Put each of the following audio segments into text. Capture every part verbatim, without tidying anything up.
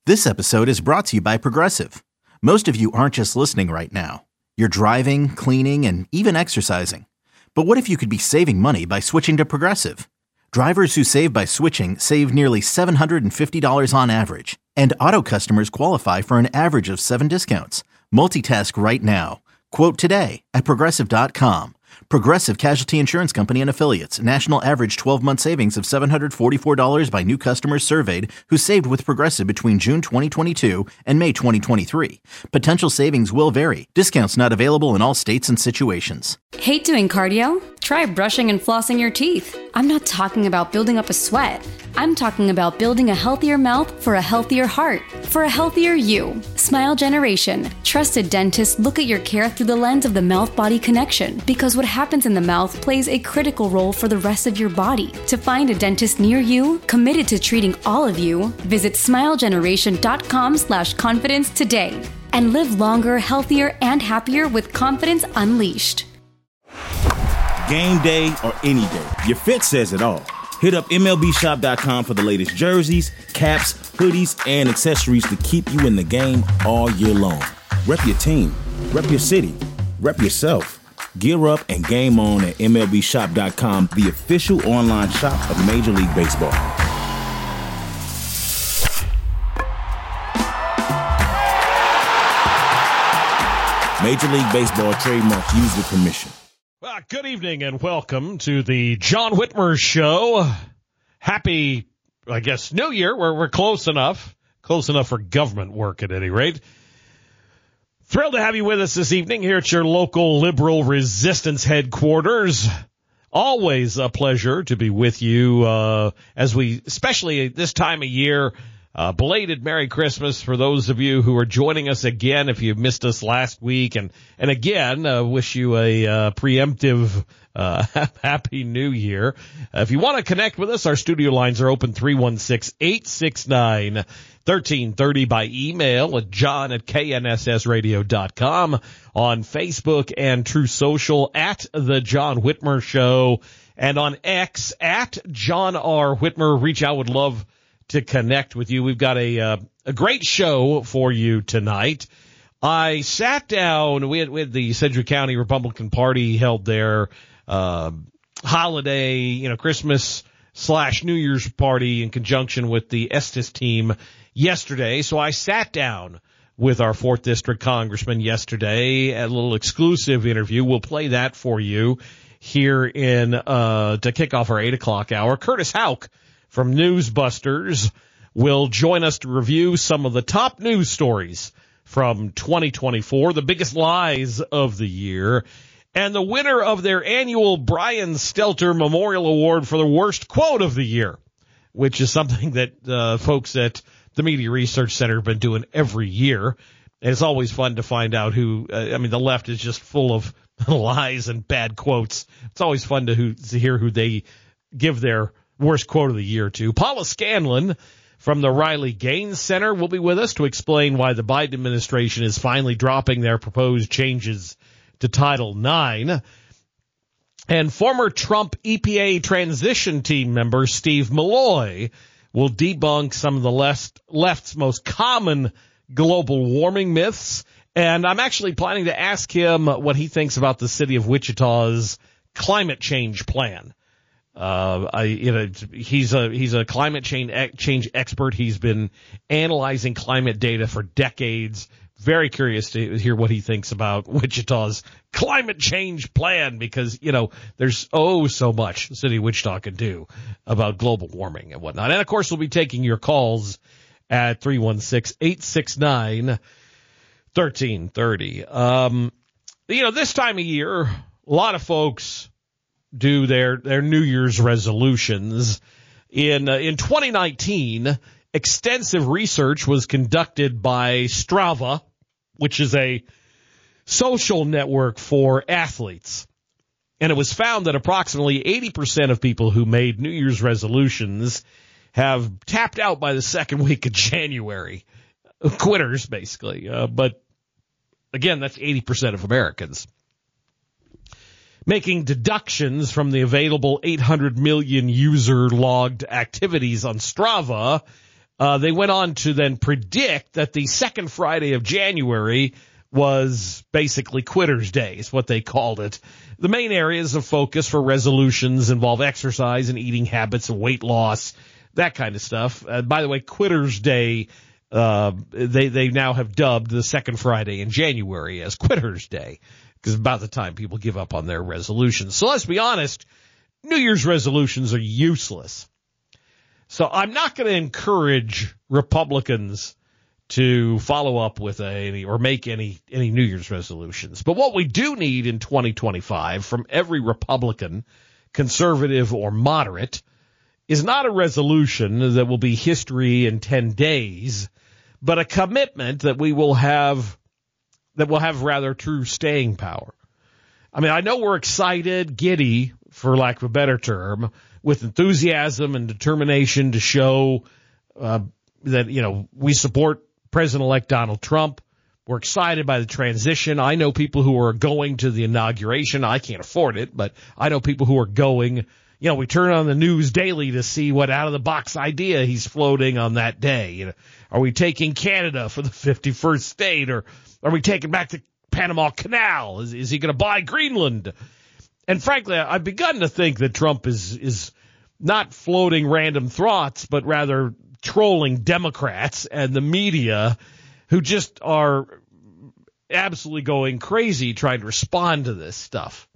This episode is brought to you by Progressive. Most of you aren't just listening right now. You're driving, cleaning, and even exercising. But what if you could be saving money by switching to Progressive? Drivers who save by switching save nearly seven hundred fifty dollars on average. And auto customers qualify for an average of seven discounts. Multitask right now. Quote today at Progressive dot com. Progressive Casualty Insurance Company and Affiliates. National average twelve-month savings of seven hundred forty-four dollars by new customers surveyed who saved with Progressive between June twenty twenty-two and May twenty twenty-three. Potential savings will vary. Discounts not available in all states and situations. Hate doing cardio? Try brushing and flossing your teeth. I'm not talking about building up a sweat. I'm talking about building a healthier mouth for a healthier heart, for a healthier you. Smile Generation. Trusted dentists look at your care through the lens of the mouth-body connection, because what happens in the mouth plays a critical role for the rest of your body. To find a dentist near you, committed to treating all of you, visit smilegeneration.com slash confidence today and live longer, healthier, and happier with confidence unleashed. Game day or any day, your fit says it all. Hit up M L B shop dot com for the latest jerseys, caps, hoodies, and accessories to keep you in the game all year long. Rep your team, rep your city, rep yourself. Gear up and game on at M L B shop dot com, the official online shop of Major League Baseball. Major League Baseball trademarks used with permission. Well, good evening and welcome to the John Whitmer Show. Happy, I guess, New Year. We're, we're close enough. Close enough for government work at any rate. Thrilled to have you with us this evening here at your local liberal resistance headquarters. Always a pleasure to be with you uh, as we, especially this time of year, uh, belated Merry Christmas for those of you who are joining us again if you missed us last week. And, and again, uh, wish you a uh, preemptive uh, Happy New Year. Uh, if you want to connect with us, our studio lines are open three one six, eight six nine, one three three zero by email at john at k n s s radio dot com, on Facebook and True Social at The John Whitmer Show, and on X at John R. Whitmer. Reach out. Would love to connect with you. We've got a uh, a great show for you tonight. I sat down, we had, we had the Sedgwick County Republican Party held their uh, holiday, you know, Christmas slash New Year's party in conjunction with the Estes team yesterday. So I sat down with our fourth District Congressman yesterday at a little exclusive interview. We'll play that for you here in uh to kick off our eight o'clock hour. Curtis Houck from Newsbusters will join us to review some of the top news stories from twenty twenty-four, the biggest lies of the year, and the winner of their annual Brian Stelter Memorial Award for the worst quote of the year, which is something that uh folks at the Media Research Center have been doing every year. And it's always fun to find out who, uh, I mean, the left is just full of lies and bad quotes. It's always fun to, who, to hear who they give their worst quote of the year to. Paula Scanlon from the Riley Gaines Center will be with us to explain why the Biden administration is finally dropping their proposed changes to Title nine. And former Trump E P A transition team member Steve Malloy will debunk some of the left, left's most common global warming myths. And I'm actually planning to ask him what he thinks about the city of Wichita's climate change plan. Uh, I, you know, he's a, he's a climate change, change expert. He's been analyzing climate data for decades. Very curious to hear what he thinks about Wichita's climate change plan, because, you know, there's oh so much the city of Wichita can do about global warming and whatnot. And, of course, we'll be taking your calls at three one six, eight six nine, one three three zero. Um, you know, this time of year, a lot of folks do their, their New Year's resolutions. In, uh, in twenty nineteen, extensive research was conducted by Strava, which is a social network for athletes. And it was found that approximately eighty percent of people who made New Year's resolutions have tapped out by the second week of January. Quitters, basically. Uh, but, again, that's eighty percent of Americans. Making deductions from the available eight hundred million user-logged activities on Strava, Uh, they went on to then predict that the second Friday of January was basically Quitter's Day, is what they called it. The main areas of focus for resolutions involve exercise and eating habits and weight loss, that kind of stuff. Uh, by the way, Quitter's Day, uh, they, they now have dubbed the second Friday in January as Quitter's Day, because about the time people give up on their resolutions. So let's be honest, New Year's resolutions are useless. So I'm not going to encourage Republicans to follow up with any or make any any New Year's resolutions. But what we do need in twenty twenty-five from every Republican, conservative or moderate, is not a resolution that will be history in ten days, but a commitment that we will have that will have rather true staying power. I mean, I know we're excited, giddy, for lack of a better term, with enthusiasm and determination to show uh, that, you know, we support President-elect Donald Trump. We're excited by the transition. I know people who are going to the inauguration. I can't afford it, but I know people who are going. You know, we turn on the news daily to see what out-of-the-box idea he's floating on that day. You know, are we taking Canada for the fifty-first state, or are we taking back the Panama Canal? Is, is he going to buy Greenland? And frankly, I've begun to think that Trump is is not floating random thoughts, but rather trolling Democrats and the media, who just are absolutely going crazy trying to respond to this stuff.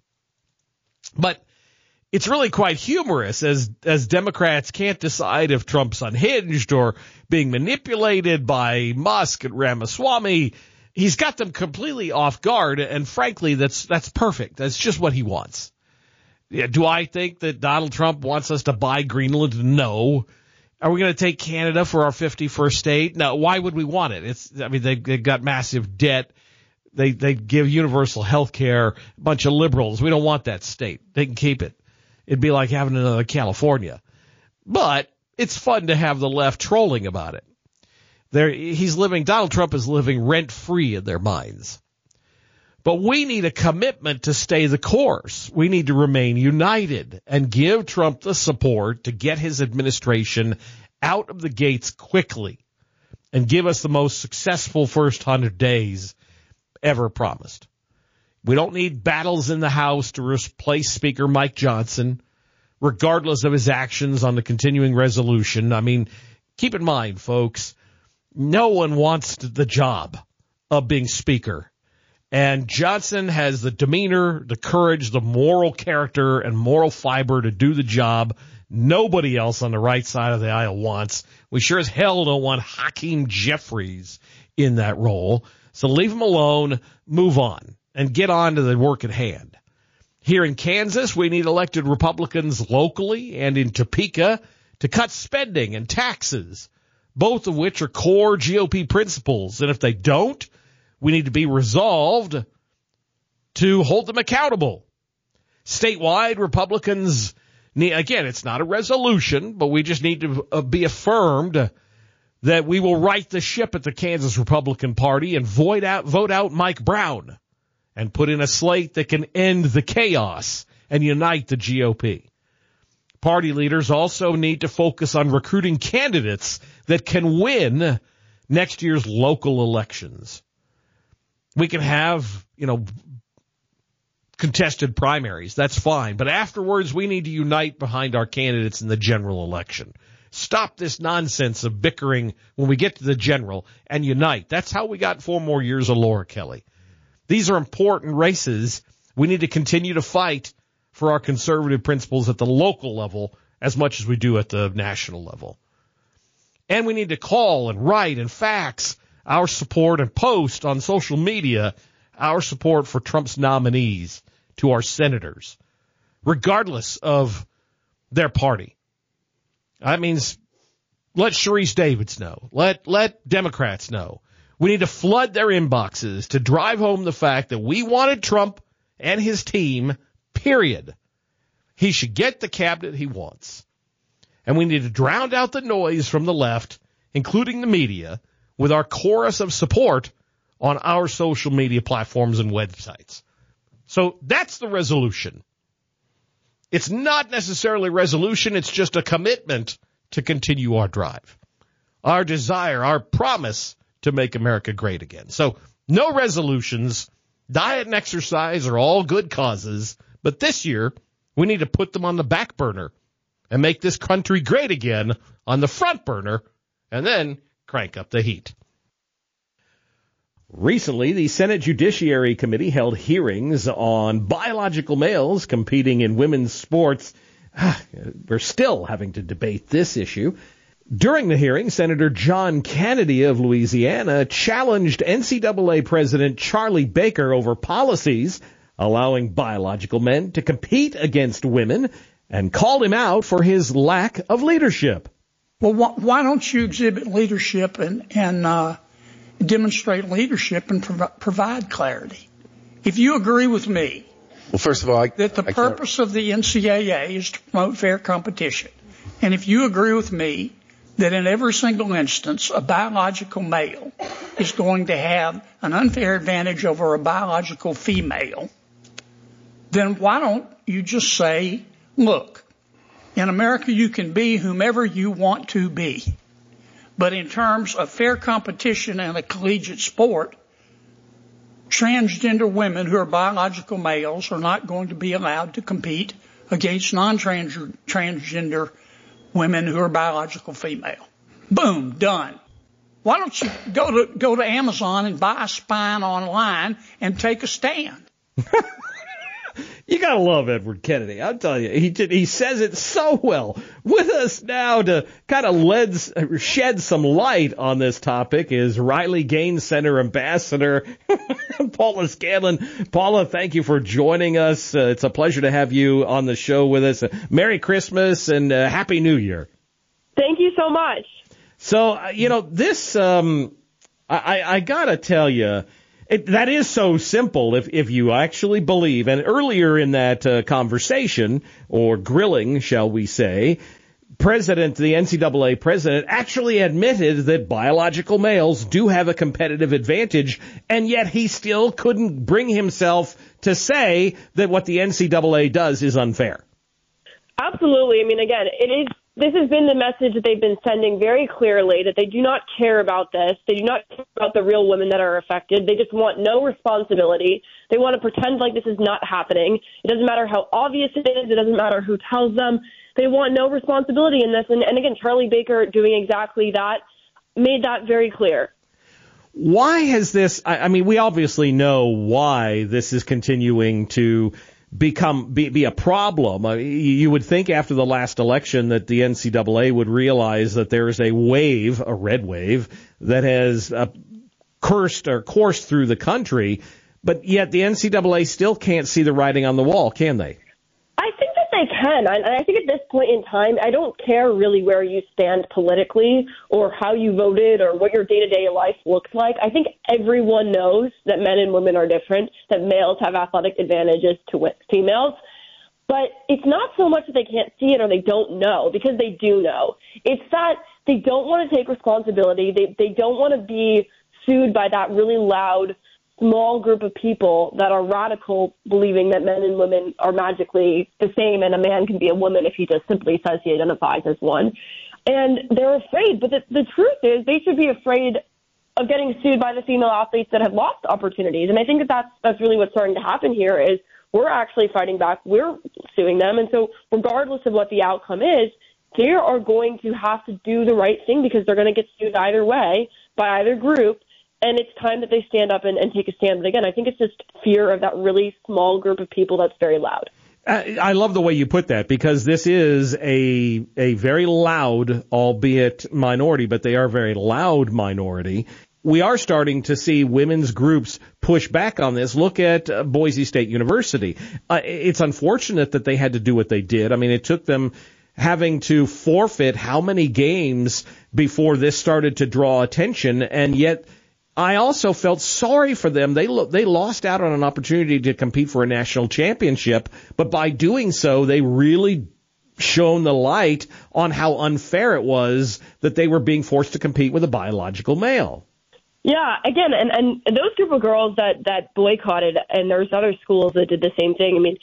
But it's really quite humorous as as Democrats can't decide if Trump's unhinged or being manipulated by Musk and Ramaswamy. He's got them completely off guard, and frankly, that's that's perfect. That's just what he wants. Yeah, do I think that Donald Trump wants us to buy Greenland? No. Are we going to take Canada for our fifty-first state? No. Why would we want it? It's, I mean, they, they've got massive debt. They, they give universal health care, a bunch of liberals. We don't want that state. They can keep it. It'd be like having another California. But it's fun to have the left trolling about it. There, he's living, Donald Trump is living rent-free in their minds. But we need a commitment to stay the course. We need to remain united and give Trump the support to get his administration out of the gates quickly and give us the most successful first hundred days ever promised. We don't need battles in the House to replace Speaker Mike Johnson, regardless of his actions on the continuing resolution. I mean, keep in mind, folks, no one wants the job of being Speaker. And Johnson has the demeanor, the courage, the moral character, and moral fiber to do the job nobody else on the right side of the aisle wants. We sure as hell don't want Hakeem Jeffries in that role. So leave him alone, move on, and get on to the work at hand. Here in Kansas, we need elected Republicans locally and in Topeka to cut spending and taxes, both of which are core G O P principles. And if they don't, we need to be resolved to hold them accountable. Statewide, Republicans need, again, it's not a resolution, but we just need to uh, be affirmed that we will right the ship at the Kansas Republican Party and vote out, vote out Mike Brown and put in a slate that can end the chaos and unite the G O P. Party leaders also need to focus on recruiting candidates that can win next year's local elections. We can have, you know, contested primaries. That's fine. But afterwards, we need to unite behind our candidates in the general election. Stop this nonsense of bickering when we get to the general and unite. That's how we got four more years of Laura Kelly. These are important races. We need to continue to fight for our conservative principles at the local level as much as we do at the national level. And we need to call and write and fax our support and post on social media our support for Trump's nominees to our senators, regardless of their party. That means let Sharice Davids know. Let let Democrats know. We need to flood their inboxes to drive home the fact that we wanted Trump and his team, period. He should get the cabinet he wants. And we need to drown out the noise from the left, including the media, with our chorus of support on our social media platforms and websites. So that's the resolution. It's not necessarily resolution. It's just a commitment to continue our drive. our desire, our promise to make America great again. So no resolutions. Diet and exercise are all good causes, but this year we need to put them on the back burner and make this country great again on the front burner, and then crank up the heat. Recently, the Senate Judiciary Committee held hearings on biological males competing in women's sports. We're still having to debate this issue. During the hearing, Senator John Kennedy of Louisiana challenged N C double A President Charlie Baker over policies allowing biological men to compete against women and called him out for his lack of leadership. Well, wh- why don't you exhibit leadership and, and uh, demonstrate leadership and prov- provide clarity? If you agree with me well, first of all, I, that the I purpose can't... of the N C double A is to promote fair competition, and if you agree with me that in every single instance a biological male is going to have an unfair advantage over a biological female, then why don't you just say, look, in America you can be whomever you want to be, but in terms of fair competition in a collegiate sport, transgender women who are biological males are not going to be allowed to compete against non-transgender women who are biological female. Boom, done. Why don't you go to go to Amazon and buy a spine online and take a stand? You gotta love Edward Kennedy. I'll tell you, he did, he says it so well. With us now to kind of leds, shed some light on this topic is Riley Gaines Center Ambassador Paula Scanlon. Paula, thank you for joining us. Uh, it's a pleasure to have you on the show with us. Uh, Merry Christmas and uh, Happy New Year. Thank you so much. So, uh, you know, this, um, I, I, I gotta tell you, It, that is so simple if, if you actually believe. And earlier in that uh, conversation, or grilling, shall we say, President, the N C double A president actually admitted that biological males do have a competitive advantage, and yet he still couldn't bring himself to say that what the N C double A does is unfair. Absolutely. I mean, again, it is. This has been the message that they've been sending very clearly, that they do not care about this. They do not care about the real women that are affected. They just want no responsibility. They want to pretend like this is not happening. It doesn't matter how obvious it is. It doesn't matter who tells them. They want no responsibility in this. And, and again, Charlie Baker doing exactly that made that very clear. Why has this, I, I mean, we obviously know why this is continuing to become be, be a problem. Uh, you would think after the last election that the N C double A would realize that there is a wave, a red wave, that has uh, cursed or coursed through the country, but yet the N C double A still can't see the writing on the wall, can they? I think that they can. I, I think at this point in time, I don't care really where you stand politically or how you voted or what your day-to-day life looks like. I think everyone knows that men and women are different, that males have athletic advantages to females. But it's not so much that they can't see it or they don't know, because they do know. It's that they don't want to take responsibility. They, they don't want to be sued by that really loud small group of people that are radical, believing that men and women are magically the same and a man can be a woman if he just simply says he identifies as one. And they're afraid. But the, the truth is they should be afraid of getting sued by the female athletes that have lost opportunities. And I think that that's, that's really what's starting to happen here is we're actually fighting back. We're suing them. And so regardless of what the outcome is, they are going to have to do the right thing because they're going to get sued either way by either group. And it's time that they stand up and, and take a stand. But again, I think it's just fear of that really small group of people that's very loud. I love the way you put that, because this is a a very loud, albeit minority, but they are a very loud minority. We are starting to see women's groups push back on this. Look at uh, Boise State University. Uh, it's unfortunate that they had to do what they did. I mean, it took them having to forfeit how many games before this started to draw attention, and yet I also felt sorry for them. They lo- they lost out on an opportunity to compete for a national championship, but by doing so, they really shone the light on how unfair it was that they were being forced to compete with a biological male. Yeah, again, and, and those group of girls that, that boycotted, and there's other schools that did the same thing. I mean,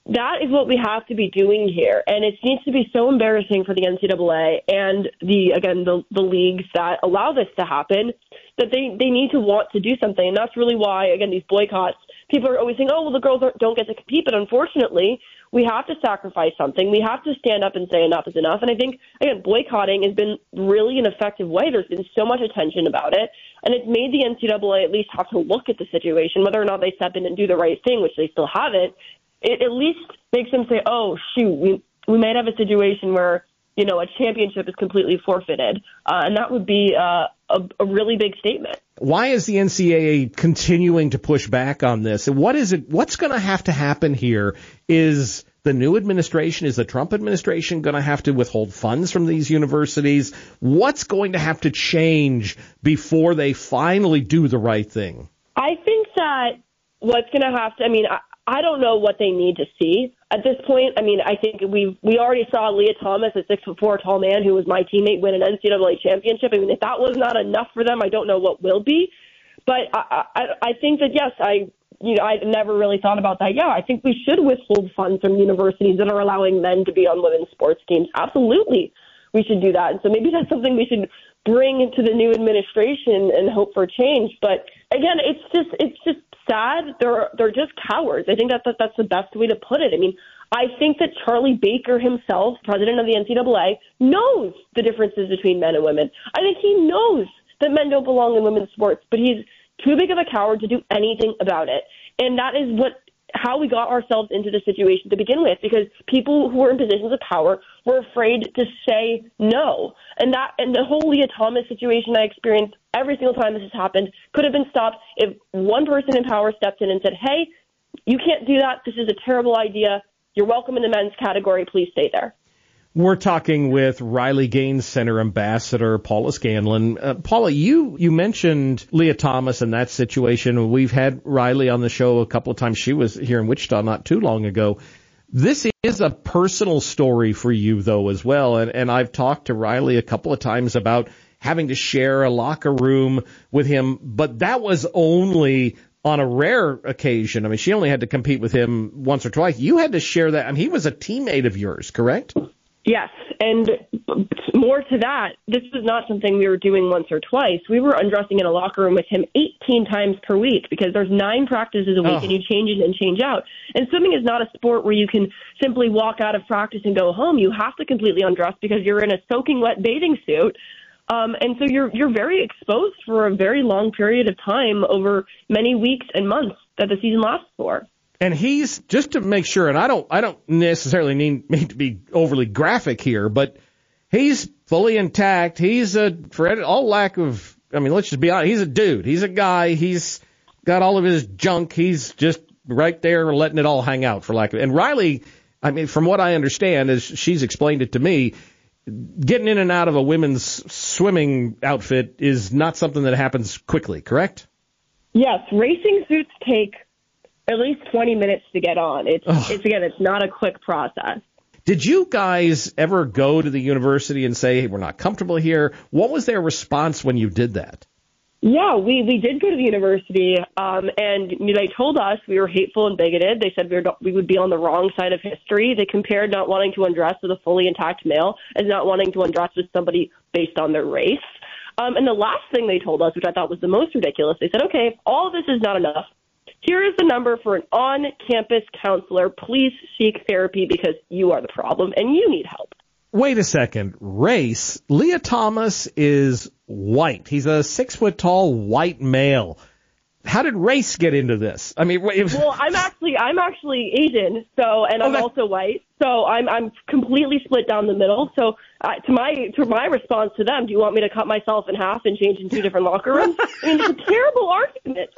that is what we have to be doing here. And it needs to be so embarrassing for the N C double A and the, again, the, the leagues that allow this to happen, that they, they need to want to do something. And that's really why, again, these boycotts, people are always saying, oh, well, the girls don't get to compete. But unfortunately, we have to sacrifice something. We have to stand up and say enough is enough. And I think, again, boycotting has been really an effective way. There's been so much attention about it. And it's made the N C double A at least have to look at the situation, whether or not they step in and do the right thing, which they still haven't. It at least makes them say, oh, shoot, we, we might have a situation where, you know, a championship is completely forfeited. Uh, and that would be uh, a, a really big statement. Why is the N C double A continuing to push back on this? And what is it? What's going to have to happen here? Is the new administration, is the Trump administration going to have to withhold funds from these universities? What's going to have to change before they finally do the right thing? I think that what's going to have to, I mean, I, I don't know what they need to see at this point. I mean, I think we we already saw Leah Thomas, a six foot four tall man who was my teammate, win an N C double A championship. I mean, if that was not enough for them, I don't know what will be. But I I, I think that yes, I you know I never really thought about that. Yeah, I think we should withhold funds from universities that are allowing men to be on women's sports teams. Absolutely, we should do that. And so maybe that's something we should bring into the new administration and hope for change. But again, it's just it's just. sad. They're they're just cowards. I think that, that that's the best way to put it. I mean, I think that Charlie Baker himself, president of the N C double A, knows the differences between men and women. I think he knows that men don't belong in women's sports, but he's too big of a coward to do anything about it. And that is what how we got ourselves into the situation to begin with, because people who were in positions of power were afraid to say no. And that and the whole Leah Thomas situation I experienced every single time this has happened could have been stopped if one person in power stepped in and said, hey, you can't do that. This is a terrible idea. You're welcome in the men's category. Please stay there. We're talking with Riley Gaines Center Ambassador Paula Scanlon. Uh, Paula, you, you mentioned Leah Thomas and that situation. We've had Riley on the show a couple of times. She was here in Wichita not too long ago. This is a personal story for you, though, as well. And, and I've talked to Riley a couple of times about having to share a locker room with him, but that was only on a rare occasion. I mean, she only had to compete with him once or twice. You had to share that. I mean, he was a teammate of yours, correct? Yes, and more to that, this was not something we were doing once or twice. We were undressing in a locker room with him eighteen times per week because there's nine practices a week, oh. and you change in and change out. And swimming is not a sport where you can simply walk out of practice and go home. You have to completely undress because you're in a soaking wet bathing suit. Um, and so you're you're very exposed for a very long period of time over many weeks and months that the season lasts for. And he's, just to make sure, and I don't I don't necessarily need, need to be overly graphic here, but he's fully intact. He's a, for all lack of, I mean, let's just be honest, he's a dude. He's a guy. He's got all of his junk. He's just right there letting it all hang out, for lack of, and Riley, I mean, from what I understand, as she's explained it to me, getting in and out of a women's swimming outfit is not something that happens quickly, correct? Yes, racing suits take at least twenty minutes to get on. It's, oh. it's again, it's not a quick process. Did you guys ever go to the university and say, hey, we're not comfortable here? What was their response when you did that? Yeah, we, we did go to the university, um, and you know, they told us we were hateful and bigoted. They said we, were, we would be on the wrong side of history. They compared not wanting to undress with a fully intact male as not wanting to undress with somebody based on their race. Um, and the last thing they told us, which I thought was the most ridiculous, they said, okay, all this is not enough. Here is the number for an on-campus counselor. Please seek therapy because you are the problem and you need help. Wait a second. Race. Leah Thomas is white. He's a six-foot-tall white male. How did race get into this? I mean, it was... well, I'm actually I'm actually Asian, so and I'm oh, that... also white, so I'm I'm completely split down the middle. So uh, to my to my response to them, do you want me to cut myself in half and change in two different locker rooms? I mean, it's a terrible argument.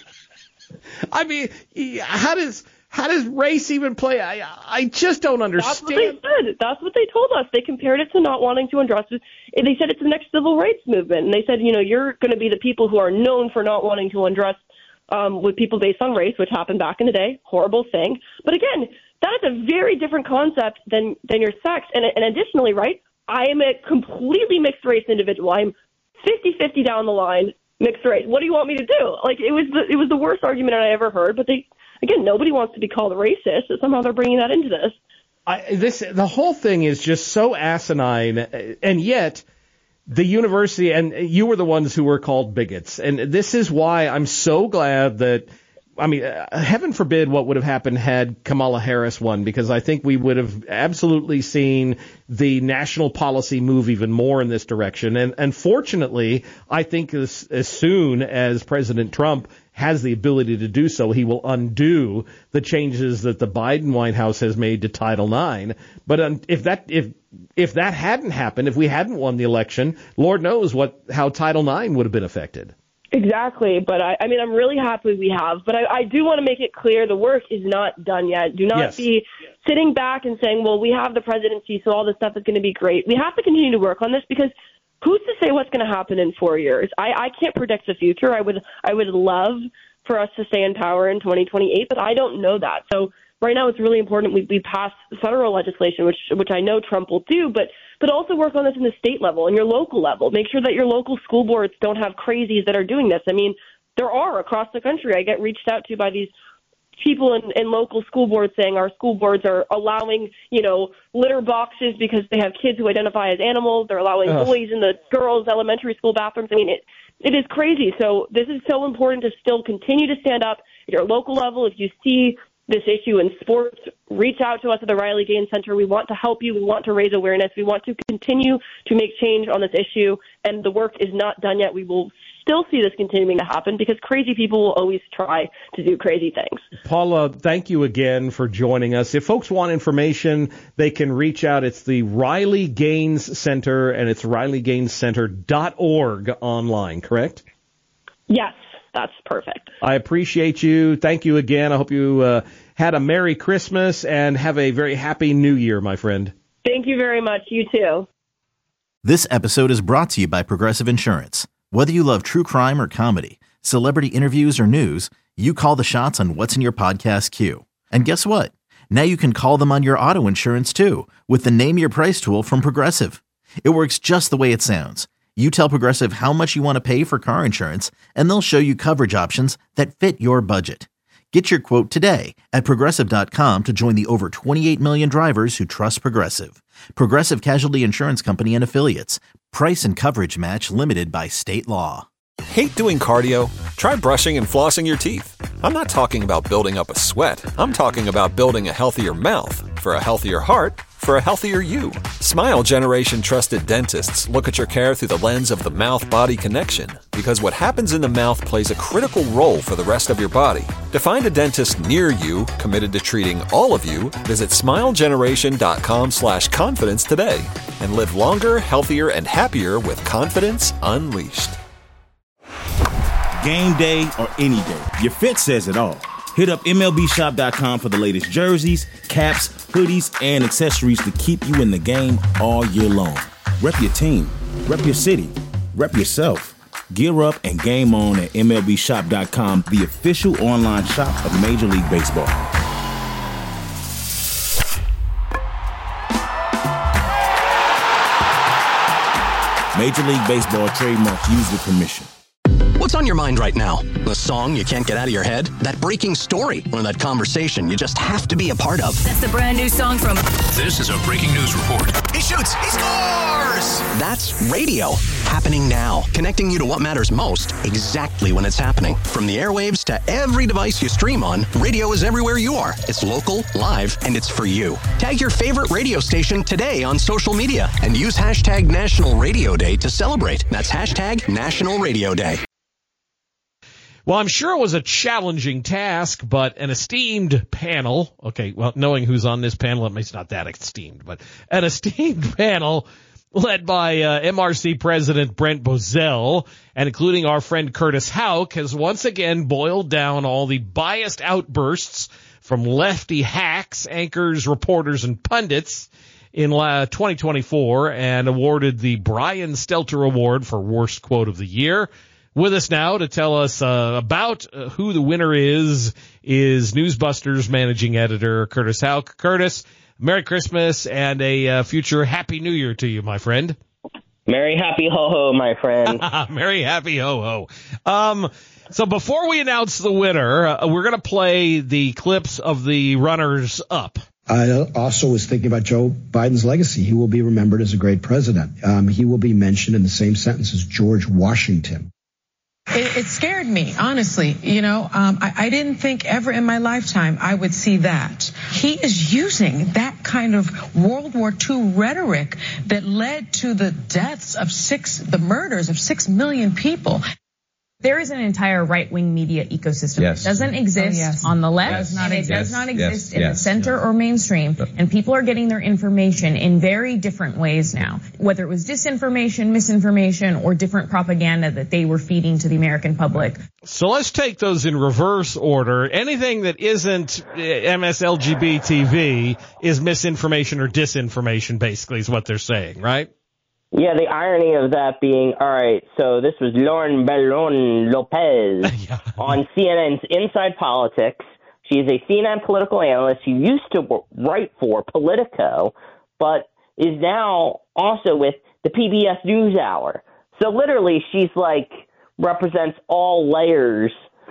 I mean, how does how does race even play? I I just don't understand. That's what they said. That's what they told us. They compared it to not wanting to undress. They said it's the next civil rights movement, and they said, you know, you're going to be the people who are known for not wanting to undress um, with people based on race, which happened back in the day. Horrible thing. But again, that is a very different concept than than your sex. And, and additionally, right, I am a completely mixed race individual. I'm fifty-fifty down the line. Mixed race. What do you want me to do? Like, it was the it was the worst argument I ever heard. But they again, nobody wants to be called a racist, but somehow they're bringing that into this. I, this the whole thing is just so asinine, and yet the university, and you were the ones who were called bigots, and this is why I'm so glad that, I mean, uh, heaven forbid what would have happened had Kamala Harris won, because I think we would have absolutely seen the national policy move even more in this direction. And unfortunately, I think as, as soon as President Trump has the ability to do so, he will undo the changes that the Biden White House has made to Title nine. But um, if that if if that hadn't happened, if we hadn't won the election, Lord knows what how Title nine would have been affected. Exactly, but I, I mean, I'm really happy we have. But I, I do want to make it clear the work is not done yet. Do not Yes. be sitting back and saying, well, we have the presidency, so all this stuff is going to be great. We have to continue to work on this because who's to say what's going to happen in four years? I, I can't predict the future. I would I would love for us to stay in power in twenty twenty-eight, but I don't know that. So right now it's really important we, we pass federal legislation, which which I know Trump will do, but but also work on this in the state level and your local level. Make sure that your local school boards don't have crazies that are doing this. I mean, there are across the country. I get reached out to by these people in, in local school boards saying our school boards are allowing, you know, litter boxes because they have kids who identify as animals. They're allowing Ugh. boys in the girls' elementary school bathrooms. I mean, it it is crazy. So this is so important to still continue to stand up at your local level. If you see this issue in sports, reach out to us at the Riley Gaines Center. We want to help you. We want to raise awareness. We want to continue to make change on this issue. And the work is not done yet. We will still see this continuing to happen because crazy people will always try to do crazy things. Paula, thank you again for joining us. If folks want information, they can reach out. It's the Riley Gaines Center, and it's riley gaines center dot org online, correct? Yes, that's perfect. I appreciate you. Thank you again. I hope you uh, had a Merry Christmas and have a very Happy New Year, my friend. Thank you very much. You too. This episode is brought to you by Progressive Insurance. Whether you love true crime or comedy, celebrity interviews or news, you call the shots on what's in your podcast queue. And guess what? Now you can call them on your auto insurance too with the Name Your Price tool from Progressive. It works just the way it sounds. You tell Progressive how much you want to pay for car insurance, and they'll show you coverage options that fit your budget. Get your quote today at Progressive dot com to join the over twenty-eight million drivers who trust Progressive. Progressive Casualty Insurance Company and Affiliates. Price and coverage match limited by state law. Hate doing cardio? Try brushing and flossing your teeth. I'm not talking about building up a sweat. I'm talking about building a healthier mouth. For a healthier heart, for a healthier you. Smile Generation trusted dentists look at your care through the lens of the mouth-body connection, because what happens in the mouth plays a critical role for the rest of your body. To find a dentist near you committed to treating all of you, visit smile generation dot com slash confidence today and live longer, healthier, and happier with confidence unleashed. Game day or any day, your fit says it all. Hit up M L B shop dot com for the latest jerseys, caps, hoodies, and accessories to keep you in the game all year long. Rep your team, rep your city, rep yourself. Gear up and game on at M L B shop dot com, the official online shop of Major League Baseball. Major League Baseball trademark used with permission. What's on your mind right now? The song you can't get out of your head? That breaking story? Or that conversation you just have to be a part of? That's the brand new song from... This is a breaking news report. He shoots! He scores! That's radio. Happening now. Connecting you to what matters most, exactly when it's happening. From the airwaves to every device you stream on, radio is everywhere you are. It's local, live, and it's for you. Tag your favorite radio station today on social media and use hashtag National Radio Day to celebrate. That's hashtag National Radio Day. Well, I'm sure it was a challenging task, but an esteemed panel, okay, well, knowing who's on this panel, it's not that esteemed, but an esteemed panel led by uh, M R C President Brent Bozell, and including our friend Curtis Houck, has once again boiled down all the biased outbursts from lefty hacks, anchors, reporters, and pundits in uh, twenty twenty-four, and awarded the Brian Stelter Award for Worst Quote of the Year. With us now to tell us uh, about uh, who the winner is, is Newsbusters managing editor Curtis Houck. Curtis, Merry Christmas and a uh, future Happy New Year to you, my friend. Merry happy ho ho, my friend. Merry happy ho ho. Um, so before we announce the winner, uh, we're going to play the clips of the runners up. I also was thinking about Joe Biden's legacy. He will be remembered as a great president. Um, he will be mentioned in the same sentence as George Washington. It, it scared me, honestly. You know, um, I, I didn't think ever in my lifetime I would see that. He is using that kind of World War Two rhetoric that led to the deaths of six, the murders of six million people. There is an entire right-wing media ecosystem. Yes. It doesn't exist oh, yes. on the left, Does not and it exist. does not exist Yes. in Yes. the center Yes. or mainstream, and people are getting their information in very different ways now, whether it was disinformation, misinformation, or different propaganda that they were feeding to the American public. So let's take those in reverse order. Anything that isn't M S L G B T V is misinformation or disinformation, basically, is what they're saying, right? Yeah, the irony of that being, all right, so this was Lauren Bellon Lopez yeah. on C N N's Inside Politics. She's a C N N political analyst who used to write for Politico, but is now also with the P B S NewsHour. So literally, she's like, represents all layers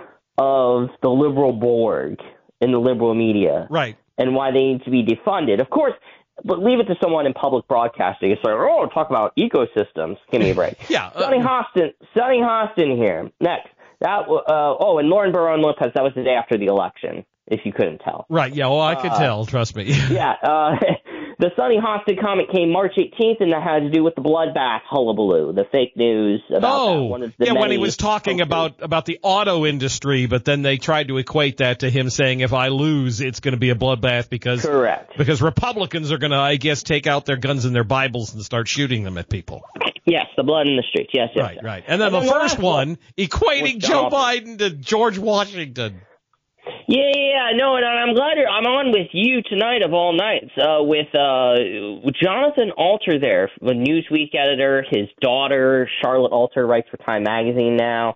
of the liberal Borg in the liberal media. Right. And why they need to be defunded. Of course, but leave it to someone in public broadcasting. It's like, oh, talk about ecosystems. Give me a break. yeah. Uh, Sonny Hostin, Sonny Hostin here. Next. That uh, oh, and Lauren Barron Lopez. That was the day after the election, if you couldn't tell. Right. Yeah. Well, I could uh, tell. Trust me. yeah. Uh, the Sonny Hostin comment came March eighteenth, and that had to do with the bloodbath hullabaloo, the fake news about oh, that. One of the yeah. When he many was talking posters. about about the auto industry, but then they tried to equate that to him saying, if I lose, it's going to be a bloodbath because correct because Republicans are going to, I guess, take out their guns and their Bibles and start shooting them at people. Yes, the blood in the streets. Yes, yes. Right, yes. right. And then and the then first the one, one equating Joe Biden to George Washington. Yeah, yeah, yeah. No, and I'm glad you're, I'm on with you tonight of all nights uh, with uh, Jonathan Alter there, the Newsweek editor. His daughter, Charlotte Alter, writes for Time Magazine now.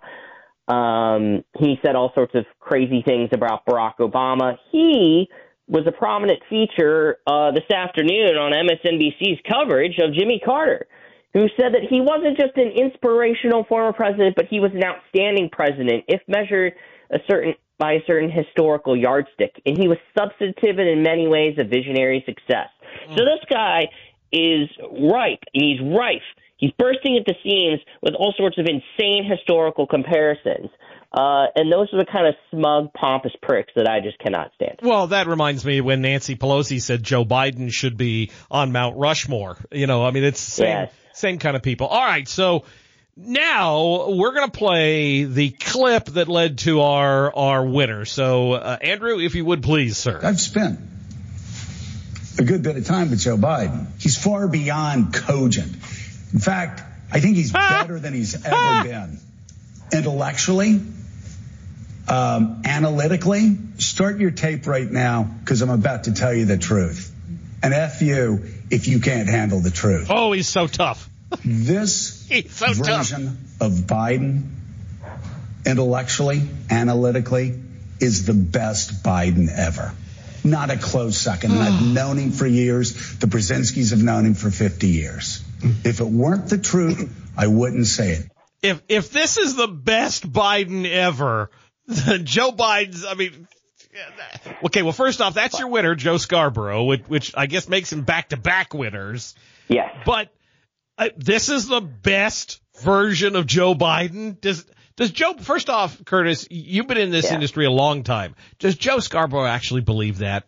Um, he said all sorts of crazy things about Barack Obama. He was a prominent feature uh, this afternoon on M S N B C's coverage of Jimmy Carter, who said that he wasn't just an inspirational former president, but he was an outstanding president if measured a certain by a certain historical yardstick. And he was substantive and in many ways a visionary success. Mm. So this guy is ripe, and he's rife. He's bursting at the seams with all sorts of insane historical comparisons. Uh, and those are the kind of smug, pompous pricks that I just cannot stand. Well, that reminds me when Nancy Pelosi said Joe Biden should be on Mount Rushmore. You know, I mean, it's the same, yes. same kind of people. All right, so now we're going to play the clip that led to our, our winner. So, uh, Andrew, if you would please, sir. I've spent a good bit of time with Joe Biden. He's far beyond cogent. In fact, I think he's ah! better than he's ever ah! been. Intellectually, um, analytically, start your tape right now because I'm about to tell you the truth. And F you if you can't handle the truth. Oh, he's so tough. This so version tough. of Biden, intellectually, analytically, is the best Biden ever. Not a close second. And I've known him for years. The Brzezinskis have known him for fifty years. If it weren't the truth, I wouldn't say it. If if this is the best Biden ever, Joe Biden's, I mean, okay, well, first off, that's your winner, Joe Scarborough, which, which I guess makes him back-to-back winners. Yes. But uh, this is the best version of Joe Biden? Does does Joe, first off, Curtis, you've been in this yeah. industry a long time. Does Joe Scarborough actually believe that?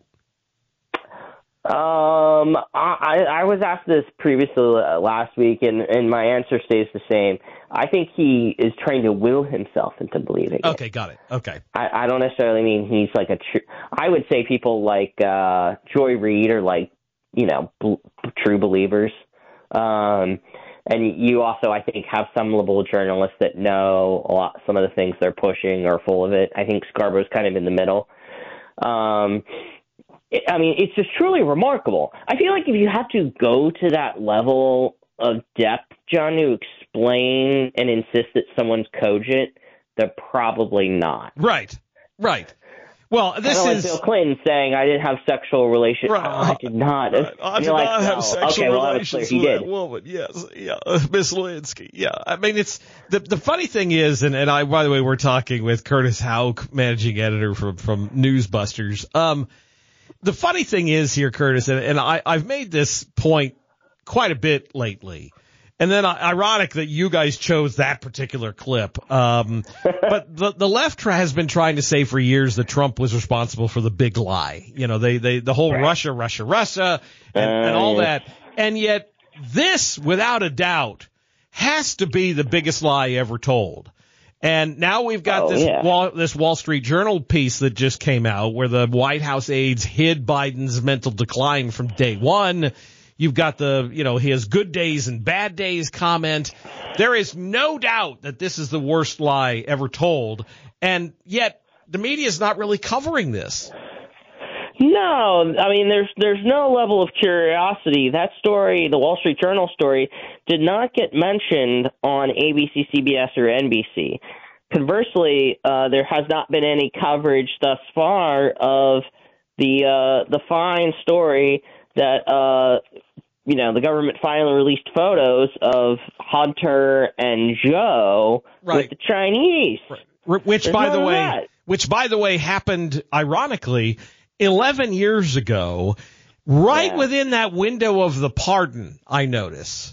Um, I, I was asked this previously uh, last week, and, and my answer stays the same. I think he is trying to will himself into believing Okay, it. got it. Okay. I, I don't necessarily mean he's like a true – I would say people like uh, Joy Reid are like, you know, b- true believers. Um, and you also, I think, have some liberal journalists that know a lot, some of the things they're pushing are full of it. I think Scarborough's kind of in the middle. Um I mean, it's just truly remarkable. I feel like if you have to go to that level of depth, John, to explain and insist that someone's cogent, they're probably not. Right, right. Well, this Kinda is like Bill Clinton saying, "I didn't have sexual relations." Right. Oh, I did not. Right. I and did you're not like, have no. sexual okay, well, relations he with did. that woman. Yes, yeah, Miss Lewinsky. Yeah, I mean, it's the the funny thing is, and, and I, by the way, we're talking with Curtis Houck, managing editor from from Newsbusters. Um, the funny thing is here, Curtis, and, and I I've made this point quite a bit lately. And then, uh, ironic that you guys chose that particular clip. Um, but the, the left has been trying to say for years that Trump was responsible for the big lie. You know, they, they, the whole Russia, Russia, Russia, and, and all that. And yet, this, without a doubt, has to be the biggest lie ever told. And now we've got oh, this yeah. Wall, this Wall Street Journal piece that just came out where the White House aides hid Biden's mental decline from day one. You've got the, you know, his good days and bad days comment. There is no doubt that this is the worst lie ever told. And yet the media is not really covering this. No, I mean, there's there's no level of curiosity. That story, the Wall Street Journal story, did not get mentioned on A B C, C B S, or N B C. Conversely, uh, there has not been any coverage thus far of the uh, the fine story that, uh, you know, the government finally released photos of Hunter and Joe right. with the Chinese. Right. Which, There's by the way, that. which, by the way, happened, ironically, eleven years ago, right yeah. within that window of the pardon, I notice.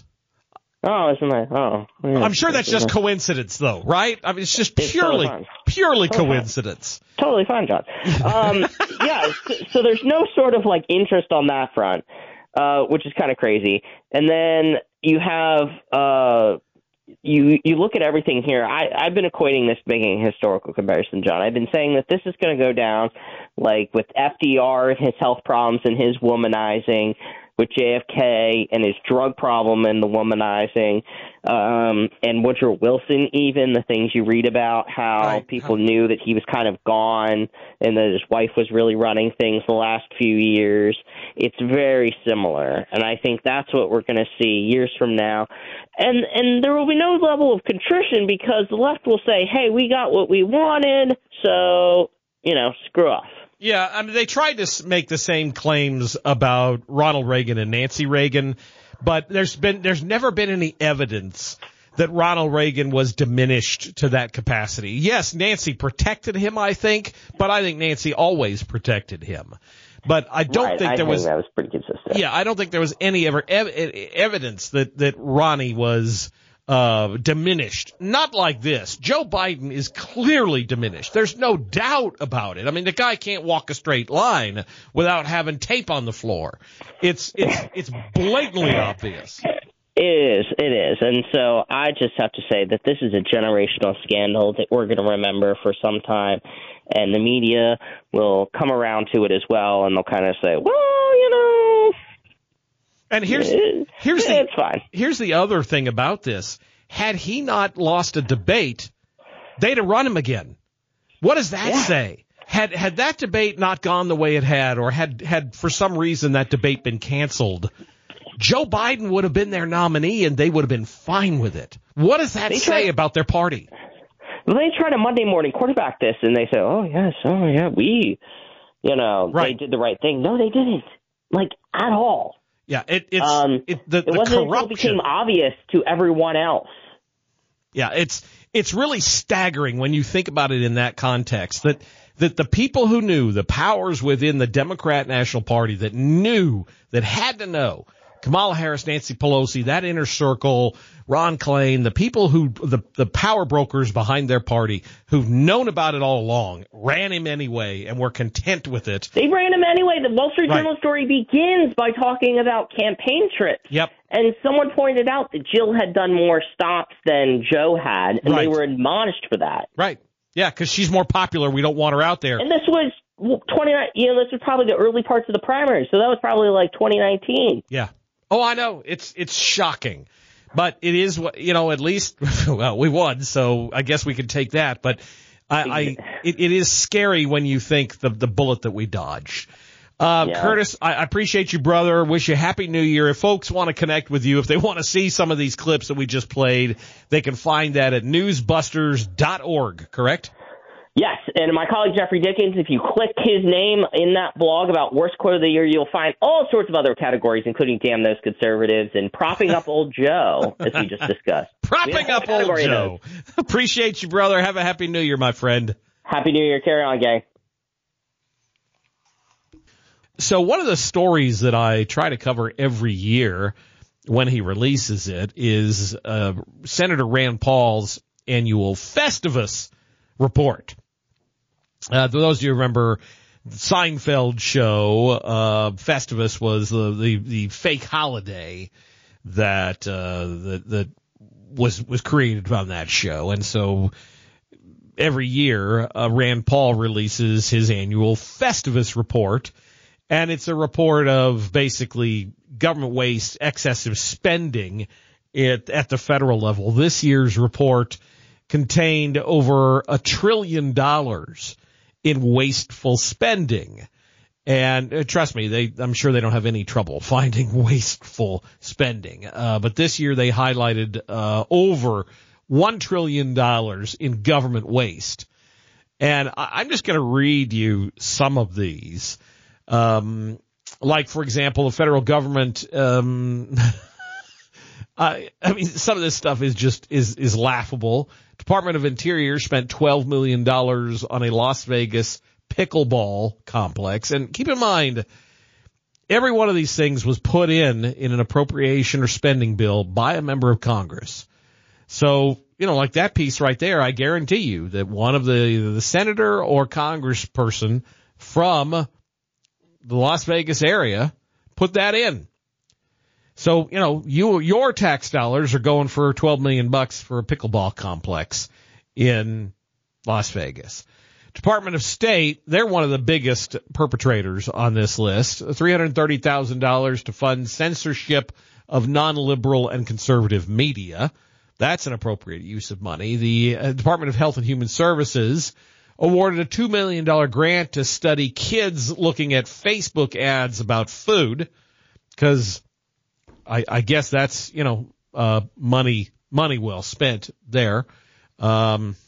Oh, isn't that? Oh. Yeah. I'm sure that's just coincidence, though, right? I mean, it's just It's purely, totally purely totally coincidence. Fine. Totally fine, John. Um, yeah, so, so there's no sort of, like, interest on that front, uh, which is kind of crazy. And then you have, uh, you you look at everything here. I, I've been equating this, making a historical comparison, John. I've been saying that this is going to go down, like, with F D R and his health problems and his womanizing, with J F K and his drug problem and the womanizing, um, and Woodrow Wilson, even the things you read about, how right. people knew that he was kind of gone and that his wife was really running things the last few years. It's very similar, and I think that's what we're going to see years from now. And and there will be no level of contrition because the left will say, hey, we got what we wanted, so, you know, screw off. Yeah, I mean, they tried to make the same claims about Ronald Reagan and Nancy Reagan, but there's been there's never been any evidence that Ronald Reagan was diminished to that capacity. Yes, Nancy protected him, I think, but I think Nancy always protected him. But I don't right, think I there think was that was pretty consistent. Yeah, I don't think there was any ever ev- evidence that that Ronnie was Uh, diminished. Not like this. Joe Biden is clearly diminished. There's no doubt about it. I mean, the guy can't walk a straight line without having tape on the floor. It's it's it's blatantly obvious. It is, it is. And so I just have to say that this is a generational scandal that we're going to remember for some time. And the media will come around to it as well, and they'll kind of say, well, you know. And here's here's the it's fine. here's the other thing about this. Had he not lost a debate, they'd have run him again. What does that yeah. say? Had had that debate not gone the way it had, or had had for some reason that debate been canceled, Joe Biden would have been their nominee, and they would have been fine with it. What does that they say tried, about their party? Well, they try to Monday morning quarterback this, and they say, "Oh yes, oh yeah, we, you know, right. they did the right thing." No, they didn't, like at all. Yeah, it, it's um, it, the, it the wasn't corruption. until it became obvious to everyone else. Yeah, it's it's really staggering when you think about it in that context that that the people who knew, the powers within the Democrat National Party that knew, that had to know, Kamala Harris, Nancy Pelosi, that inner circle, Ron Klain, the people who, the, the power brokers behind their party who've known about it all along, ran him anyway and were content with it. They ran him anyway. The Wall Street Right. Journal story begins by talking about campaign trips. Yep. And someone pointed out that Jill had done more stops than Joe had, and Right. they were admonished for that. Right. Yeah, because she's more popular. We don't want her out there. And this was twenty, you know, this was probably the early parts of the primary, so that was probably like twenty nineteen. Yeah. Oh, I know. It's it's shocking. But it is what, you know, at least, well, we won, so I guess we can take that. But I, I it, it is scary when you think the the bullet that we dodged. Uh, Yeah. Curtis, I, I appreciate you, brother. Wish you a happy new year. If folks want to connect with you, if they want to see some of these clips that we just played, they can find that at newsbusters dot org, correct? Yes, and my colleague Jeffrey Dickens, if you click his name in that blog about worst quote of the year, you'll find all sorts of other categories, including damn those conservatives and propping up old Joe, as we just discussed. Propping up old Joe. Appreciate you, brother. Have a happy new year, my friend. Happy New Year. Carry on, gang. So one of the stories that I try to cover every year when he releases it is uh, Senator Rand Paul's annual Festivus report. Uh, for those of you who remember the Seinfeld show, uh, Festivus was the, the, the fake holiday that, uh, that, that was, was created on that show. And so every year, uh, Rand Paul releases his annual Festivus report. And it's a report of basically government waste, excessive spending at, at the federal level. This year's report contained over a trillion dollars in wasteful spending. And uh, trust me, they, I'm sure they don't have any trouble finding wasteful spending. Uh, but this year they highlighted uh, over one trillion dollars in government waste. And I, I'm just going to read you some of these. Um, like, for example, the federal government, um, I, I mean, some of this stuff is just, is, is laughable. Department of Interior spent twelve million dollars on a Las Vegas pickleball complex. And keep in mind, every one of these things was put in, in an appropriation or spending bill by a member of Congress. So, you know, like that piece right there, I guarantee you that one of the, the senator or congressperson from the Las Vegas area put that in. So, you know, you, your tax dollars are going for twelve million bucks for a pickleball complex in Las Vegas. Department of State, they're one of the biggest perpetrators on this list. three hundred thirty thousand dollars to fund censorship of non-liberal and conservative media. That's an appropriate use of money. The uh, Department of Health and Human Services awarded a two million dollars grant to study kids looking at Facebook ads about food, because I, I guess that's, you know, uh, money, money well spent there. Um,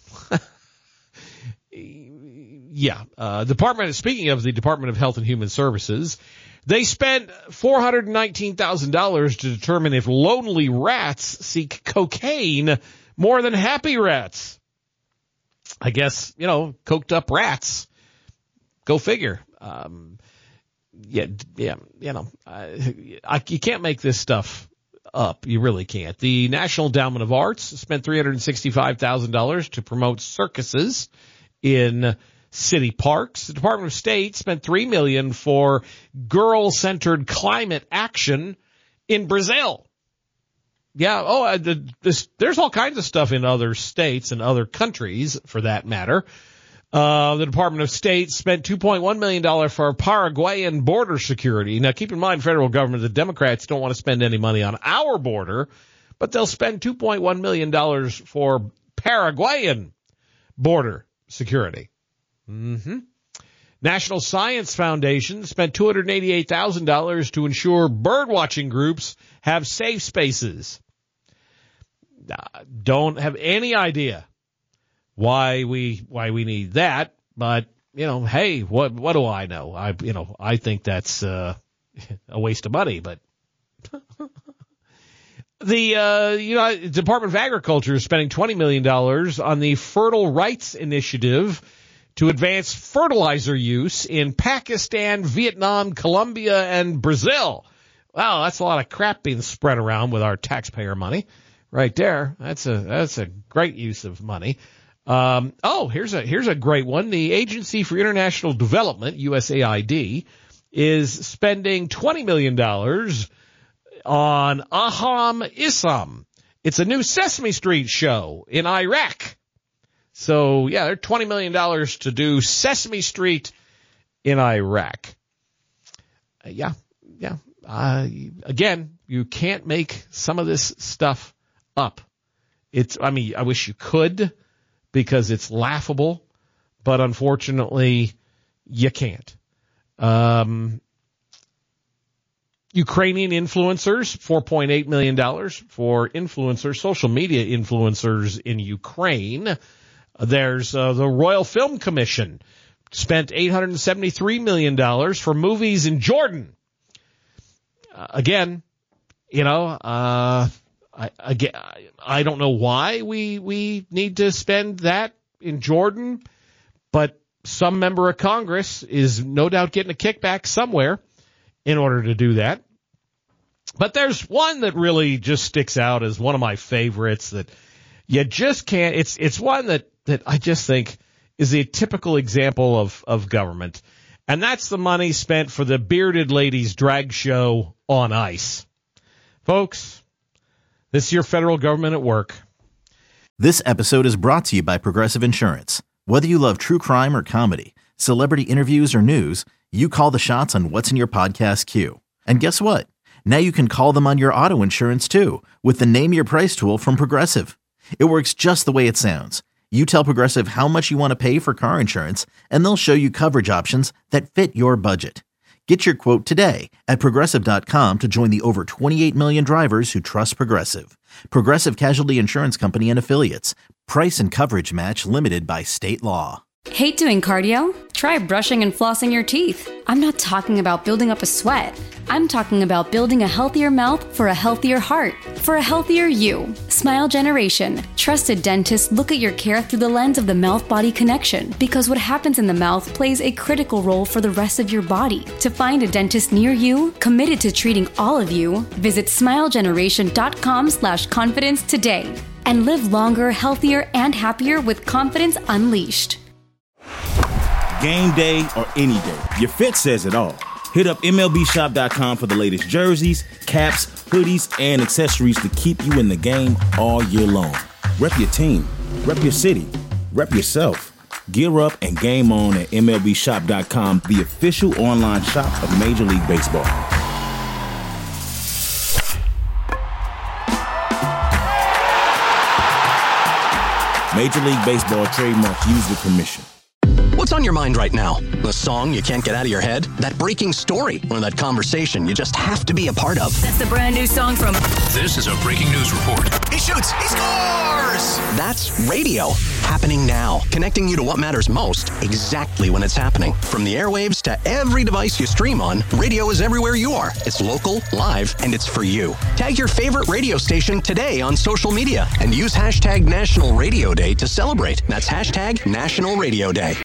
yeah, uh, Department, speaking of the Department of Health and Human Services, they spent four hundred nineteen thousand dollars to determine if lonely rats seek cocaine more than happy rats. I guess, you know, coked up rats. Go figure. Um, yeah, yeah, you know, I, I, you can't make this stuff up. You really can't. The National Endowment of Arts spent three hundred sixty-five thousand dollars to promote circuses in city parks. The Department of State spent three million dollars for girl-centered climate action in Brazil. Yeah, oh, uh, the, this, there's all kinds of stuff in other states and other countries, for that matter. Uh, the Department of State spent two point one million dollars for Paraguayan border security. Now, keep in mind, federal government, the Democrats don't want to spend any money on our border, but they'll spend two point one million dollars for Paraguayan border security. Mm-hmm. National Science Foundation spent two hundred eighty-eight thousand dollars to ensure bird-watching groups have safe spaces. Uh, don't have any idea why we why we need that, but you know, hey, what what do I know? I you know I think that's uh, a waste of money, but the uh, you know Department of Agriculture is spending twenty million dollars on the Fertile Rights Initiative to advance fertilizer use in Pakistan, Vietnam, Colombia, and Brazil. Wow, that's a lot of crap being spread around with our taxpayer money, right there. That's a that's a great use of money. Um, oh, here's a here's a great one. The Agency for International Development, U S A I D, is spending twenty million dollars on Aham Issam. It's a new Sesame Street show in Iraq. So, yeah, they're twenty million dollars to do Sesame Street in Iraq. Uh, yeah, yeah. Uh, again, you can't make some of this stuff up. It's, I mean, I wish you could, because it's laughable, but unfortunately, you can't. Um, Ukrainian influencers, four point eight million dollars for influencers, social media influencers in Ukraine. There's uh, the Royal Film Commission spent eight hundred seventy-three million dollars for movies in Jordan. Uh, again, you know, uh, I, again, I don't know why we, we need to spend that in Jordan, but some member of Congress is no doubt getting a kickback somewhere in order to do that. But there's one that really just sticks out as one of my favorites that you just can't, it's, it's one that, that I just think is a typical example of, of government. And that's the money spent for the Bearded Ladies drag show on ice. Folks, this is your federal government at work. This episode is brought to you by Progressive Insurance. Whether you love true crime or comedy, celebrity interviews or news, you call the shots on what's in your podcast queue. And guess what? Now you can call them on your auto insurance too with the Name Your Price tool from Progressive. It works just the way it sounds. You tell Progressive how much you want to pay for car insurance, and they'll show you coverage options that fit your budget. Get your quote today at Progressive dot com to join the over twenty-eight million drivers who trust Progressive. Progressive Casualty Insurance Company and Affiliates. Price and coverage match limited by state law. Hate doing cardio? Try brushing and flossing your teeth. I'm not talking about building up a sweat. I'm talking about building a healthier mouth for a healthier heart, for a healthier you. Smile Generation. Trusted dentists look at your care through the lens of the mouth-body connection, because what happens in the mouth plays a critical role for the rest of your body. To find a dentist near you, committed to treating all of you, visit smilegeneration.com slash confidence today. And live longer, healthier, and happier with confidence unleashed. Game day or any day, your fit says it all. Hit up M L B shop dot com for the latest jerseys, caps, hoodies, and accessories to keep you in the game all year long. Rep your team, rep your city, rep yourself. Gear up and game on at M L B shop dot com, the official online shop of Major League Baseball. Major League Baseball trademark used with permission. What's on your mind right now? The song you can't get out of your head? That breaking story? Or that conversation you just have to be a part of? That's the brand new song from... This is a breaking news report. He shoots! He scores! That's radio. Happening now. Connecting you to what matters most, exactly when it's happening. From the airwaves to every device you stream on, radio is everywhere you are. It's local, live, and it's for you. Tag your favorite radio station today on social media and use hashtag National Radio Day to celebrate. That's hashtag National Radio Day.